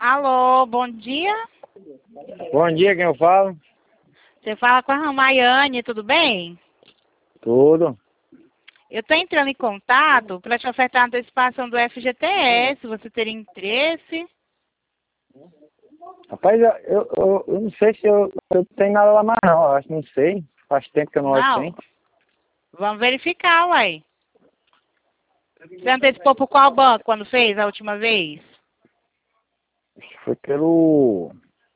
Alô, bom dia. Bom dia, quem eu falo? Você fala com a Ramayane, tudo bem? Tudo. Eu estou entrando em contato para te ofertar a antecipação do FGTS. Você teria interesse? Rapaz, eu não sei se eu tenho nada lá mais não, eu acho, não sei. Faz tempo que eu não olho Não. sem. Vamos verificar, uai. Você antecipou por qual banco quando fez a última vez? Foi pelo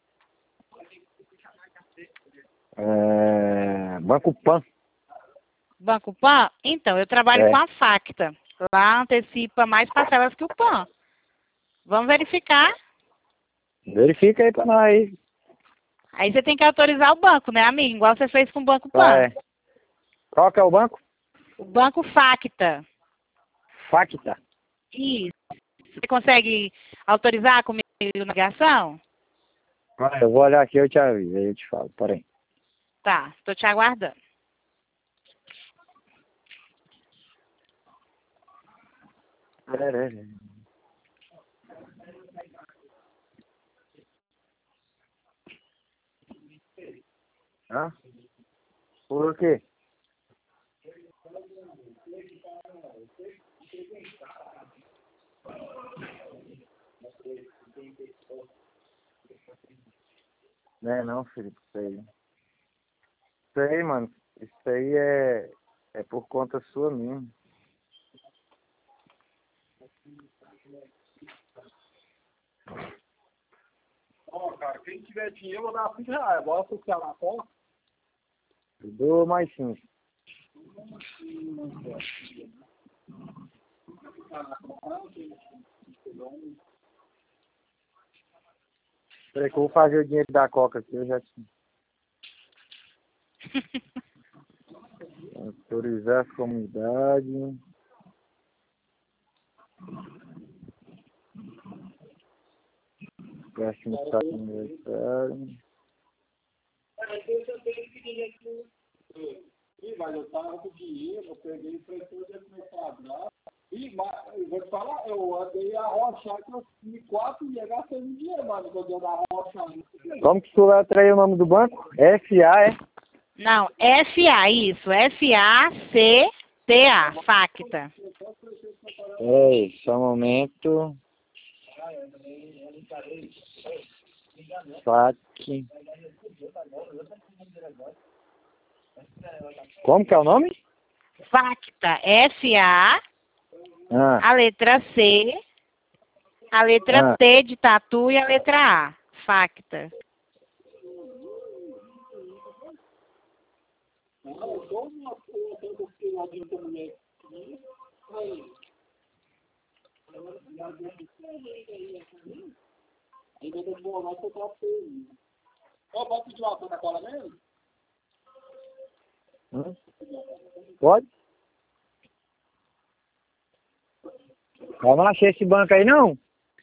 Banco Pan. Banco Pan? Então, eu trabalho com É. a Facta. Lá antecipa mais parcelas que o Pan. Vamos verificar? Verifica aí pra nós aí. Aí você tem que autorizar o banco, né, amigo? Igual você fez com o Banco Pan. É. Qual que é o banco? O Banco Facta. Facta. Isso. Você consegue autorizar comigo na ligação? Eu vou olhar aqui, eu te aviso, aí eu te falo, peraí. Tá, tô te aguardando. Hã? Por quê? Não, Felipe, isso aí. Isso aí, mano, isso aí é por conta sua mesmo. Ó, cara, quem tiver dinheiro, eu vou dar R$ 5. Bora associar na conta. Eu dou mais 5. Peraí que eu vou fazer o dinheiro da Coca aqui, eu já te... Autorizar a comunidade. Empréstimo de saque aniversário. Ih, mas eu tava com dinheiro, eu peguei impressora de quadrado. Ih, mas eu vou te falar, eu andei a rochar que eu me 4 dias gastando dinheiro, mano, quando eu da rocha. Como que tu letra aí o nome do banco? FA, é? Não, FA, isso. FACTA, Facta. Ei, só um momento. Saque. Como que é o nome? Facta, FA, Ah, a letra C, a letra ah. T de tatu e a letra A. Facta. Ainda demorou que eu tava feliz. Ó, posso pedir uma Coca-Cola mesmo? Pode? Eu não achei esse banco aí, não.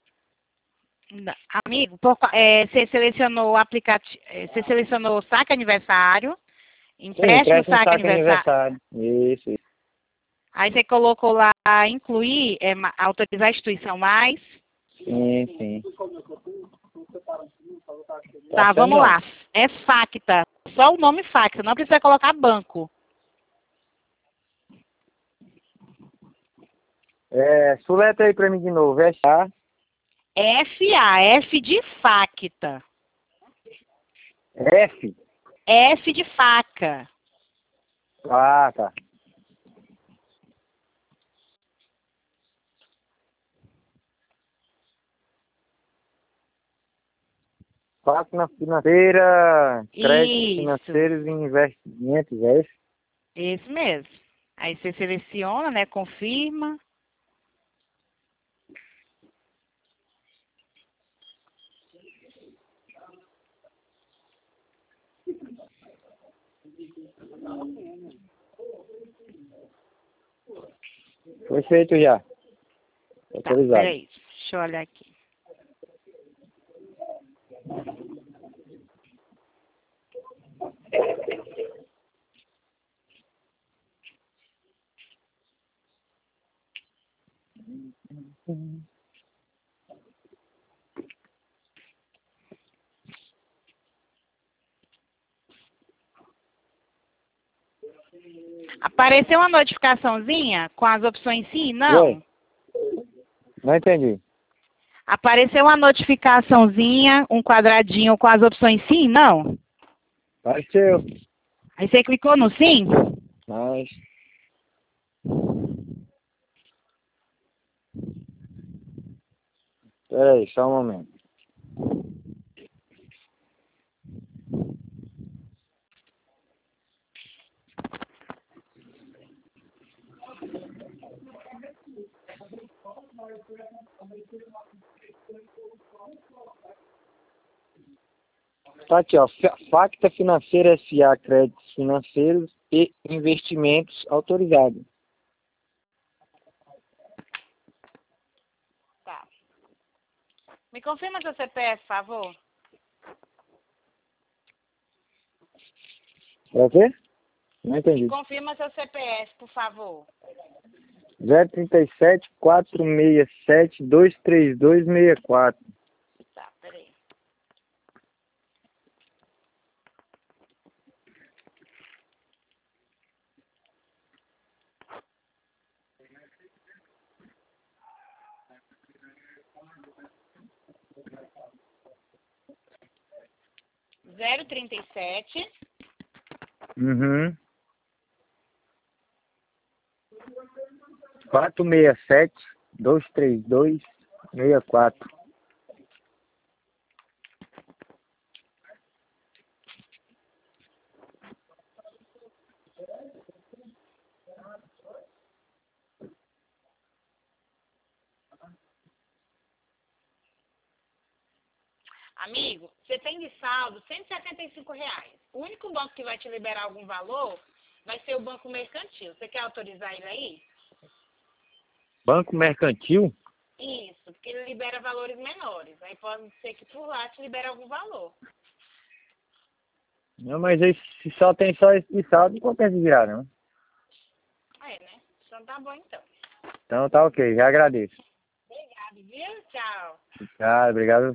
Amigo, você selecionou o aplicativo, você selecionou o saque aniversário, Sim, empréstimo empréstimo saque saque aniversário. aniversário. Isso. Aí você colocou lá incluir, autorizar a instituição mais. Sim. Tá, vamos não. lá. É Facta. Só o nome Facta, não precisa colocar banco. Soletra aí pra mim de novo. FA. FA, F de Facta. F. F de faca. Ah, tá. Máquina financeira, créditos Isso, financeiros e investimentos, é isso? esse mesmo. Aí você seleciona, né? Confirma. Foi feito já. Tá, Autorizado. peraí. Deixa eu olhar aqui. Apareceu uma notificaçãozinha com as opções sim e não? Oi? Não entendi. Apareceu uma notificaçãozinha, um quadradinho com as opções sim e não? Apareceu. Aí você clicou no sim? Mas... Espera aí, só um momento. Tá aqui, ó. Facta Financeira S.A. Créditos Financeiros e Investimentos Autorizados. Tá. Me confirma seu CPF, por favor. É o quê? Não entendi. Me confirma seu CPF, por favor. 037 467 23264. Tá, peraí. Zero 37. Uhum. 467 23264. Amigo, você tem de saldo R$ 175. O único banco que vai te liberar algum valor vai ser o Banco Mercantil. Você quer autorizar ele aí? Banco Mercantil? Isso, porque ele libera valores menores. Aí pode ser que por lá te libere algum valor. Não, mas aí, se só tem só esse de saldo, não compensa virar, não. É, né? Então tá bom então. Então tá ok, já agradeço. Obrigado, viu? Tchau. Obrigado, obrigado.